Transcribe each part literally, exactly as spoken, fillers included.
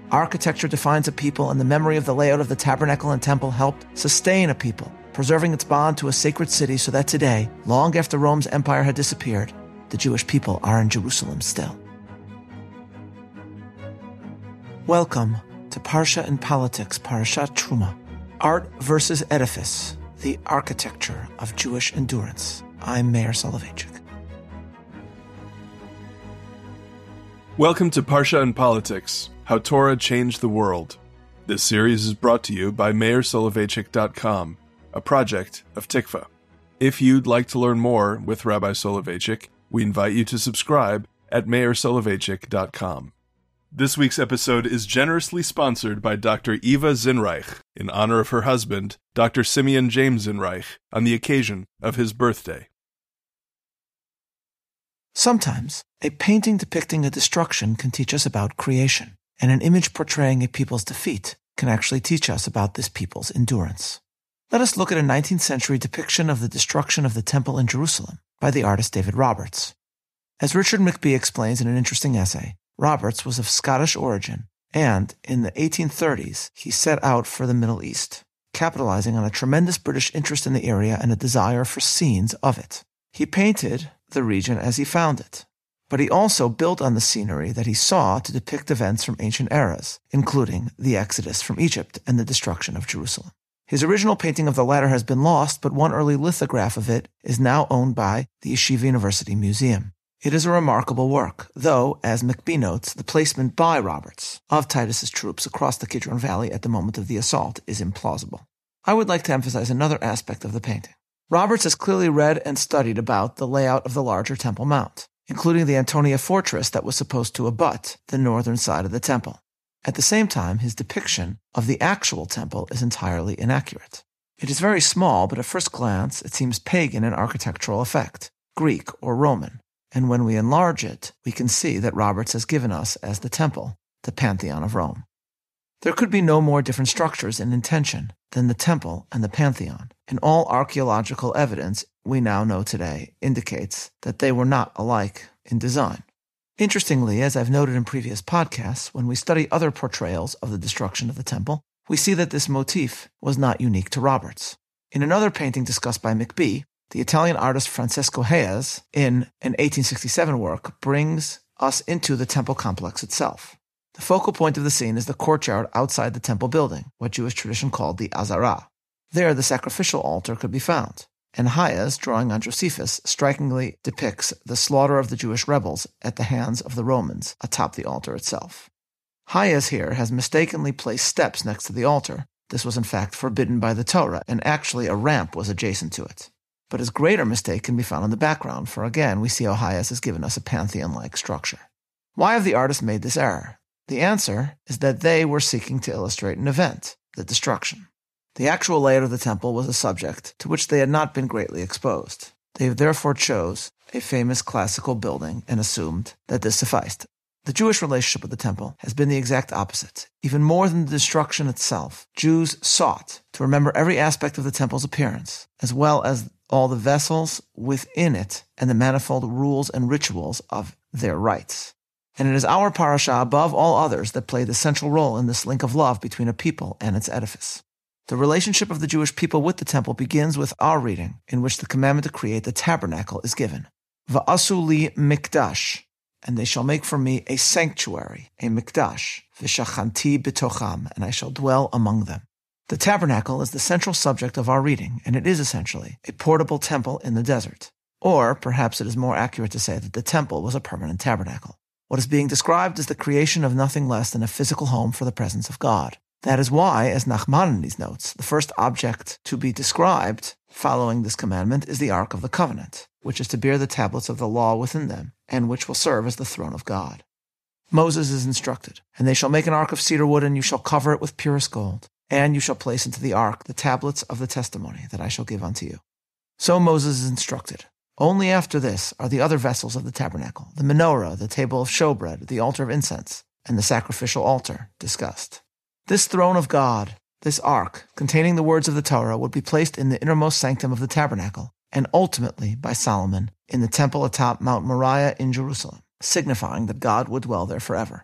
Architecture defines a people, and the memory of the layout of the tabernacle and temple helped sustain a people, preserving its bond to a sacred city so that today, long after Rome's empire had disappeared, the Jewish people are in Jerusalem still. Welcome to Parsha and Politics, Parashat Truma, Art versus Edifice, the Architecture of Jewish Endurance. I'm Meir Soloveichik. Welcome to Parsha and Politics, How Torah Changed the World. This series is brought to you by meir soloveichik dot com, a project of Tikva. If you'd like to learn more with Rabbi Soloveichik, we invite you to subscribe at meir soloveichik dot com. This week's episode is generously sponsored by Doctor Eva Zinreich in honor of her husband, Doctor Simeon James Zinreich, on the occasion of his birthday. Sometimes, a painting depicting a destruction can teach us about creation, and an image portraying a people's defeat can actually teach us about this people's endurance. Let us look at a nineteenth century depiction of the destruction of the temple in Jerusalem by the artist David Roberts. As Richard McBee explains in an interesting essay, Roberts was of Scottish origin, and in the eighteen thirties he set out for the Middle East, capitalizing on a tremendous British interest in the area and a desire for scenes of it. He painted the region as he found it, but he also built on the scenery that he saw to depict events from ancient eras, including the Exodus from Egypt and the destruction of Jerusalem. His original painting of the latter has been lost, but one early lithograph of it is now owned by the Yeshiva University Museum. It is a remarkable work, though, as McBee notes, the placement by Roberts of Titus's troops across the Kidron Valley at the moment of the assault is implausible. I would like to emphasize another aspect of the painting. Roberts has clearly read and studied about the layout of the larger Temple Mount, including the Antonia fortress that was supposed to abut the northern side of the temple. At the same time, his depiction of the actual temple is entirely inaccurate. It is very small, but at first glance it seems pagan in architectural effect, Greek or Roman, and when we enlarge it, we can see that Roberts has given us as the temple the Pantheon of Rome. There could be no more different structures in intention than the temple and the Pantheon, and all archaeological evidence we now know today indicates that they were not alike in design. Interestingly, as I've noted in previous podcasts, when we study other portrayals of the destruction of the temple, we see that this motif was not unique to Roberts. In another painting discussed by McBee, the Italian artist Francesco Hayez, in an eighteen sixty-seven work, brings us into the temple complex itself. The focal point of the scene is the courtyard outside the temple building, what Jewish tradition called the Azara. There, the sacrificial altar could be found, and Hayez, drawing on Josephus, strikingly depicts the slaughter of the Jewish rebels at the hands of the Romans atop the altar itself. Hayez here has mistakenly placed steps next to the altar. This was in fact forbidden by the Torah, and actually a ramp was adjacent to it. But his greater mistake can be found in the background, for again we see how Hayez has given us a pantheon-like structure. Why have the artists made this error? The answer is that they were seeking to illustrate an event, the destruction. The actual layout of the temple was a subject to which they had not been greatly exposed. They therefore chose a famous classical building and assumed that this sufficed. The Jewish relationship with the temple has been the exact opposite. Even more than the destruction itself, Jews sought to remember every aspect of the temple's appearance, as well as all the vessels within it and the manifold rules and rituals of their rites. And it is our parasha, above all others, that played the central role in this link of love between a people and its edifice. The relationship of the Jewish people with the temple begins with our reading, in which the commandment to create the tabernacle is given. Va'asu li mikdash, and they shall make for me a sanctuary, a mikdash, v'shachanti bitocham, and I shall dwell among them. The tabernacle is the central subject of our reading, and it is essentially a portable temple in the desert. Or perhaps it is more accurate to say that the temple was a permanent tabernacle. What is being described is the creation of nothing less than a physical home for the presence of God. That is why, as Nachmanides notes, the first object to be described following this commandment is the Ark of the Covenant, which is to bear the tablets of the law within them, and which will serve as the throne of God. Moses is instructed, and they shall make an ark of cedar wood, and you shall cover it with purest gold, and you shall place into the ark the tablets of the testimony that I shall give unto you. So Moses is instructed. Only after this are the other vessels of the tabernacle, the menorah, the table of showbread, the altar of incense, and the sacrificial altar discussed. This throne of God, this ark, containing the words of the Torah, would be placed in the innermost sanctum of the tabernacle, and ultimately, by Solomon, in the temple atop Mount Moriah in Jerusalem, signifying that God would dwell there forever.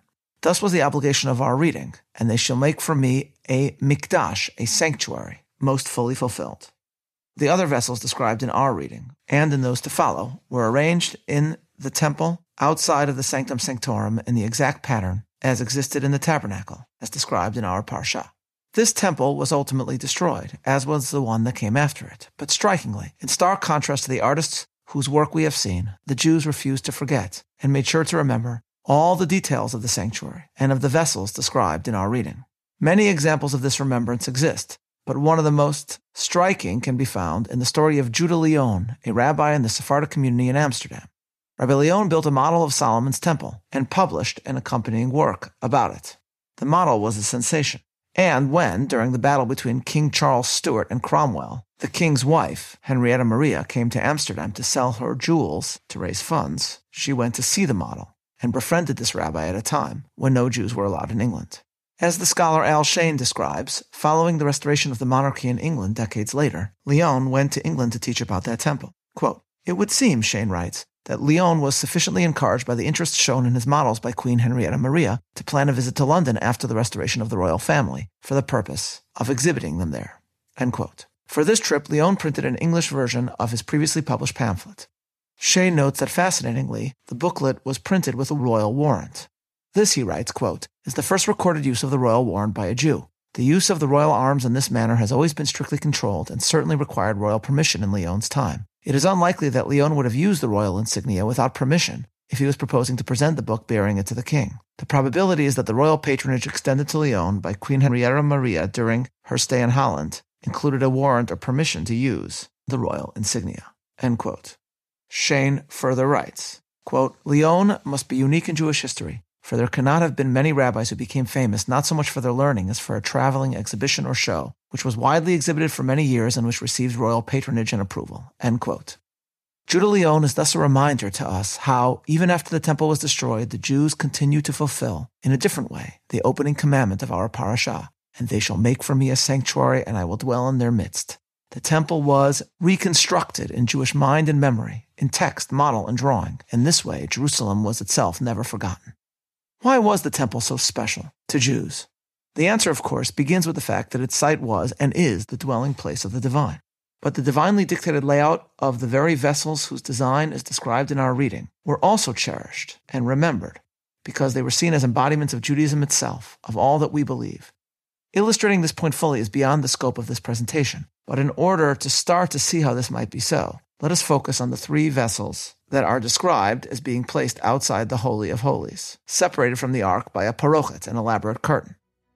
Thus was the obligation of our reading, and they shall make for me a mikdash, a sanctuary, most fully fulfilled. The other vessels described in our reading, and in those to follow, were arranged in the temple outside of the sanctum sanctorum in the exact pattern as existed in the tabernacle, as described in our parsha. This temple was ultimately destroyed, as was the one that came after it. But strikingly, in stark contrast to the artists whose work we have seen, the Jews refused to forget and made sure to remember all the details of the sanctuary and of the vessels described in our reading. Many examples of this remembrance exist, but one of the most striking can be found in the story of Judah Leon, a rabbi in the Sephardic community in Amsterdam. Rabbi Leon built a model of Solomon's temple and published an accompanying work about it. The model was a sensation. And when, during the battle between King Charles Stuart and Cromwell, the king's wife, Henrietta Maria, came to Amsterdam to sell her jewels to raise funds, she went to see the model and befriended this rabbi at a time when no Jews were allowed in England. As the scholar Al Shane describes, following the restoration of the monarchy in England decades later, Leon went to England to teach about that temple. Quote, "It would seem," Shane writes, that Leon was sufficiently encouraged by the interest shown in his models by Queen Henrietta Maria to plan a visit to London after the restoration of the royal family for the purpose of exhibiting them there. End quote. For this trip, Leon printed an English version of his previously published pamphlet. Shane notes that fascinatingly, the booklet was printed with a royal warrant. This, he writes, quote, is the first recorded use of the royal warrant by a Jew. The use of the royal arms in this manner has always been strictly controlled and certainly required royal permission in Leon's time. It is unlikely that Leon would have used the royal insignia without permission if he was proposing to present the book bearing it to the king. The probability is that the royal patronage extended to Leon by Queen Henrietta Maria during her stay in Holland included a warrant or permission to use the royal insignia. End quote. Shane further writes, quote, Leon must be unique in Jewish history, for there cannot have been many rabbis who became famous not so much for their learning as for a traveling exhibition or show, which was widely exhibited for many years and which received royal patronage and approval. End quote. Judah Leon is thus a reminder to us how, even after the temple was destroyed, the Jews continued to fulfill, in a different way, the opening commandment of our parashah, and they shall make for me a sanctuary, and I will dwell in their midst. The temple was reconstructed in Jewish mind and memory, in text, model, and drawing. In this way, Jerusalem was itself never forgotten. Why was the temple so special to Jews? The answer, of course, begins with the fact that its site was and is the dwelling place of the divine. But the divinely dictated layout of the very vessels whose design is described in our reading were also cherished and remembered because they were seen as embodiments of Judaism itself, of all that we believe. Illustrating this point fully is beyond the scope of this presentation, but in order to start to see how this might be so, let us focus on the three vessels that are described as being placed outside the Holy of Holies, separated from the Ark by a parochet, an elaborate curtain.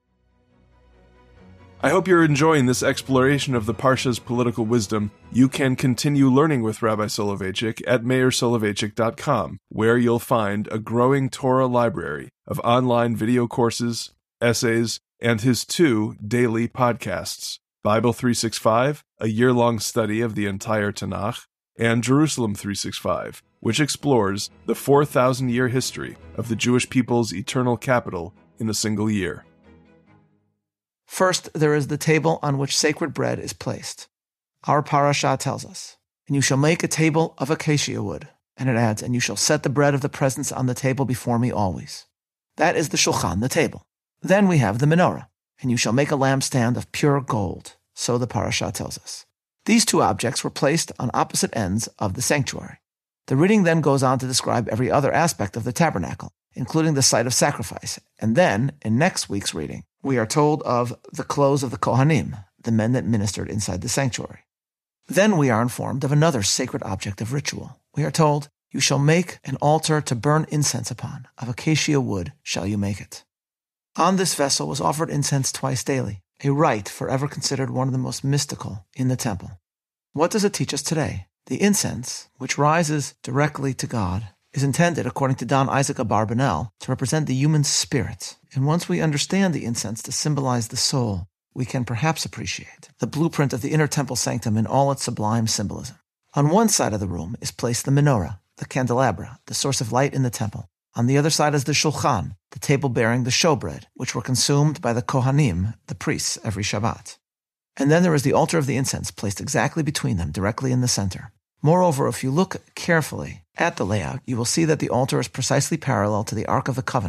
I hope you're enjoying this exploration of the Parsha's political wisdom. You can continue learning with Rabbi Soloveitchik at meir soloveitchik dot com, where you'll find a growing Torah library of online video courses, essays, and his two daily podcasts, Bible three sixty-five, a year-long study of the entire Tanakh, and Jerusalem three sixty-five, which explores the four thousand year history of the Jewish people's eternal capital in a single year. First, there is the table on which sacred bread is placed. Our parashah tells us, and you shall make a table of acacia wood. And it adds, and you shall set the bread of the presence on the table before me always. That is the shulchan, the table. Then we have the menorah, and you shall make a lampstand of pure gold. So the parashah tells us. These two objects were placed on opposite ends of the sanctuary. The reading then goes on to describe every other aspect of the tabernacle, including the site of sacrifice. And then, in next week's reading, we are told of the clothes of the Kohanim, the men that ministered inside the sanctuary. Then we are informed of another sacred object of ritual. We are told, you shall make an altar to burn incense upon. Of acacia wood shall you make it. On this vessel was offered incense twice daily, a rite forever considered one of the most mystical in the temple. What does it teach us today? The incense, which rises directly to God, is intended, according to Don Isaac Abarbanel, to represent the human spirit. And once we understand the incense to symbolize the soul, we can perhaps appreciate the blueprint of the inner temple sanctum in all its sublime symbolism. On one side of the room is placed the menorah, the candelabra, the source of light in the temple. On the other side is the shulchan, the table bearing the showbread, which were consumed by the Kohanim, the priests, every Shabbat. And then there is the altar of the incense placed exactly between them, directly in the center. Moreover, if you look carefully at the layout, you will see that the altar is precisely parallel to the Ark of the Covenant,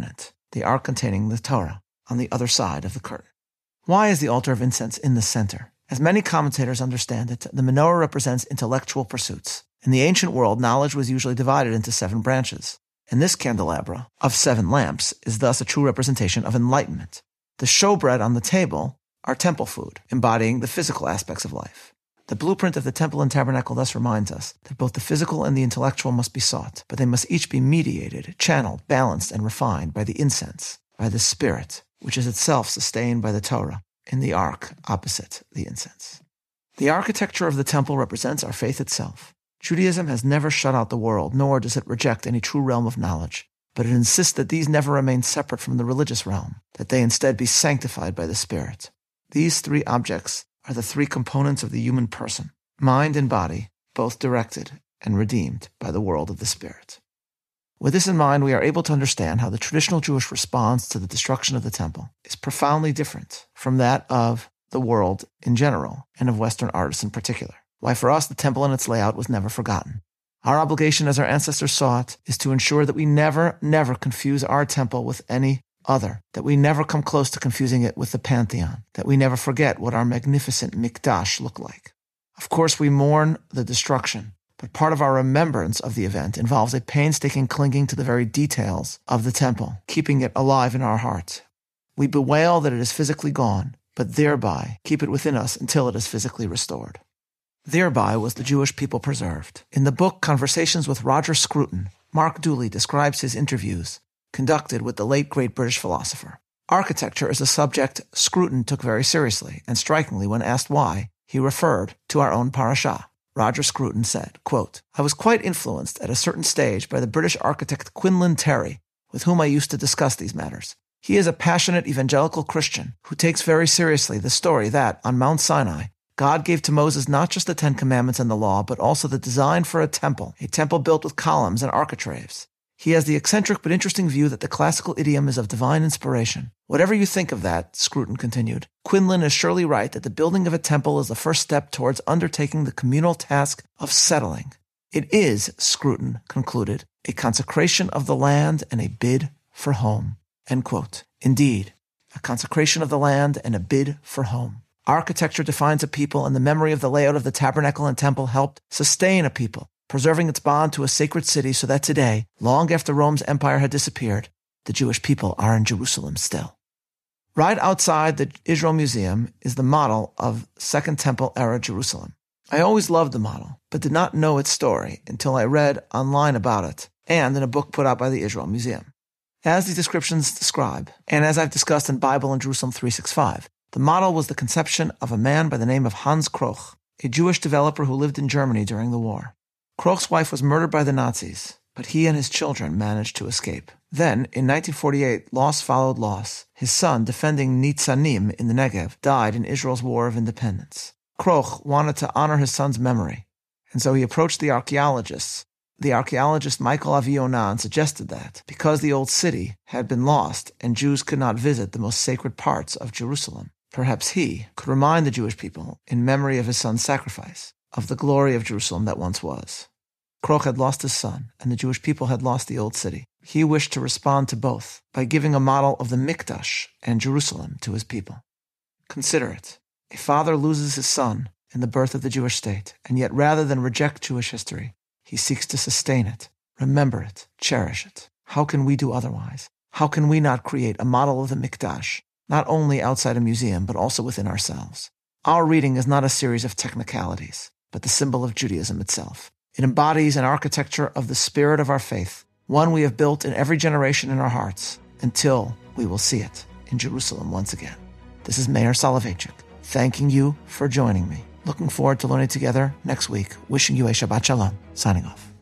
the ark containing the Torah, on the other side of the curtain. Why is the altar of incense in the center? As many commentators understand it, the menorah represents intellectual pursuits. In the ancient world, knowledge was usually divided into seven branches. And this candelabra of seven lamps is thus a true representation of enlightenment. The showbread on the table are temple food, embodying the physical aspects of life. The blueprint of the temple and tabernacle thus reminds us that both the physical and the intellectual must be sought, but they must each be mediated, channeled, balanced, and refined by the incense, by the Spirit, which is itself sustained by the Torah, in the ark opposite the incense. The architecture of the temple represents our faith itself. Judaism has never shut out the world, nor does it reject any true realm of knowledge, but it insists that these never remain separate from the religious realm, that they instead be sanctified by the Spirit. These three objects are the three components of the human person, mind and body, both directed and redeemed by the world of the Spirit. With this in mind, we are able to understand how the traditional Jewish response to the destruction of the temple is profoundly different from that of the world in general and of Western artists in particular. Why, for us, the temple and its layout was never forgotten. Our obligation as our ancestors saw it is to ensure that we never, never confuse our temple with any other, that we never come close to confusing it with the Pantheon, that we never forget what our magnificent Mikdash looked like. Of course, we mourn the destruction, but part of our remembrance of the event involves a painstaking clinging to the very details of the temple, keeping it alive in our heart. We bewail that it is physically gone, but thereby keep it within us until it is physically restored. Thereby was the Jewish people preserved. In the book Conversations with Roger Scruton, Mark Dooley describes his interviews conducted with the late great British philosopher. Architecture is a subject Scruton took very seriously, and strikingly, when asked why, he referred to our own parashah. Roger Scruton said, quote, "I was quite influenced at a certain stage by the British architect Quinlan Terry, with whom I used to discuss these matters. He is a passionate evangelical Christian who takes very seriously the story that, on Mount Sinai, God gave to Moses not just the Ten Commandments and the law, but also the design for a temple, a temple built with columns and architraves. He has the eccentric but interesting view that the classical idiom is of divine inspiration. Whatever you think of that," Scruton continued, "Quinlan is surely right that the building of a temple is the first step towards undertaking the communal task of settling. It is," Scruton concluded, "a consecration of the land and a bid for home." End quote. Indeed, a consecration of the land and a bid for home. Architecture defines a people, and the memory of the layout of the tabernacle and temple helped sustain a people, preserving its bond to a sacred city so that today, long after Rome's empire had disappeared, the Jewish people are in Jerusalem still. Right outside the Israel Museum is the model of Second Temple-era Jerusalem. I always loved the model, but did not know its story until I read online about it and in a book put out by the Israel Museum. As these descriptions describe, and as I've discussed in Bible and Jerusalem three sixty-five, the model was the conception of a man by the name of Hans Kroch, a Jewish developer who lived in Germany during the war. Kroch's wife was murdered by the Nazis, but he and his children managed to escape. Then, in nineteen forty-eight, loss followed loss. His son, defending Nitzanim in the Negev, died in Israel's War of Independence. Kroch wanted to honor his son's memory, and so he approached the archaeologists. The archaeologist Michael Avi-Onan suggested that, because the old city had been lost and Jews could not visit the most sacred parts of Jerusalem, perhaps he could remind the Jewish people, in memory of his son's sacrifice, of the glory of Jerusalem that once was. Kroch had lost his son, and the Jewish people had lost the old city. He wished to respond to both by giving a model of the Mikdash and Jerusalem to his people. Consider it. A father loses his son in the birth of the Jewish state, and yet rather than reject Jewish history, he seeks to sustain it, remember it, cherish it. How can we do otherwise? How can we not create a model of the Mikdash, not only outside a museum, but also within ourselves? Our reading is not a series of technicalities, but the symbol of Judaism itself. It embodies an architecture of the spirit of our faith, one we have built in every generation in our hearts, until we will see it in Jerusalem once again. This is Meir Soloveichik, thanking you for joining me. Looking forward to learning together next week. Wishing you a Shabbat Shalom. Signing off.